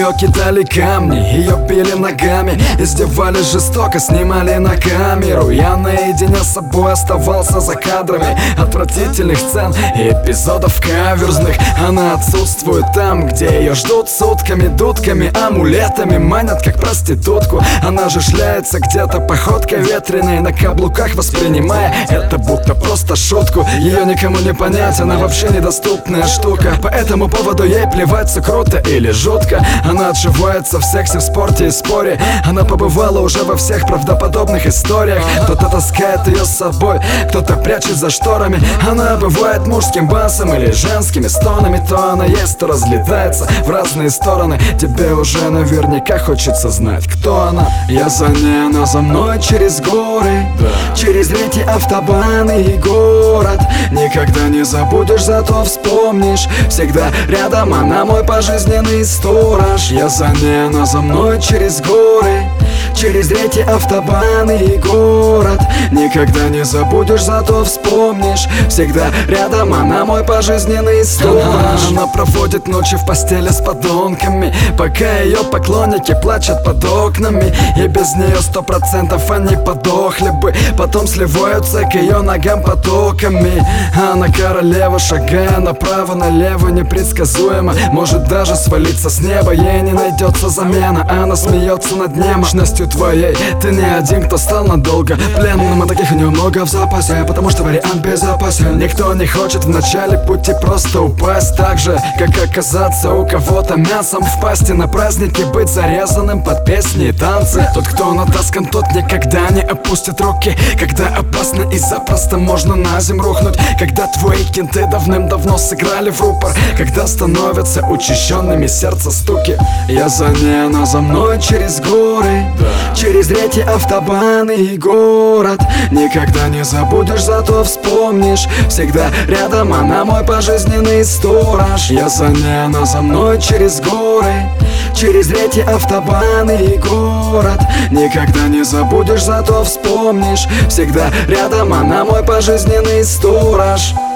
нее кидали камни, ее били ногами, издевались жестоко, снимали на камеру. Я наедине с собой оставался за кадрами отвратительных сцен и эпизодов каверзных. Она отсутствует там, где ее ждут сутками, дудками, амулетами манят, как проститутку. Она же шляется где-то походкой ветреной на каблуках, воспринимая это будто просто шутку. Ее никому не понять, она вообще недоступная штука. По этому поводу ей плевать, все круто или жутко. Она отживается в сексе, в спорте и споре. Она побывала уже во всех правдоподобных историях. Кто-то таскает ее с собой, кто-то прячет за шторами. Она бывает мужским басом или женскими стонами. То она есть, то разлетается в разные стороны. Тебе уже наверняка хочется знать, кто она. Я за ней, она за мной через горы, через реки, автобаны и город. Никогда не забудешь, зато вспомнишь. Всегда рядом она, мой пожизненный сторож. Я за ней, она за мной через горы, через реки, автобаны и город. Никогда не забудешь, зато вспомнишь. Всегда рядом она, мой пожизненный сторож. Она проводит ночи в постели с подонками, пока ее поклонники плачут под окнами. И без нее 100% они подохли бы. Потом сливаются к ее ногам потоками. Она королева, шагая направо-налево, непредсказуемо. Может даже свалиться с неба, ей не найдется замена. Она смеется над немощностью твоей. Ты не один, кто стал надолго пленным, а таких у нее много в запасе, потому что вариант безопасен. Никто не хочет в начале пути просто упасть, так же, как оказаться у кого-то мясом в пасти. На празднике быть зарезанным под песни и танцы. Тот, кто натаскан, тот никогда не опустит руки. Когда опасно и запросто можно на землю рухнуть. Когда твои кенты давным-давно сыграли в рупор. Когда становятся учащенными сердца стуки. Я за ней, она за мной через горы, через реки, автобаны и город. Никогда не забудешь, зато вспомнишь. Всегда рядом она, мой пожизненный сторож. Я за ней, она за мной через горы, через реки, автобаны и город. Никогда не забудешь, зато вспомнишь. Всегда рядом она, мой пожизненный сторож.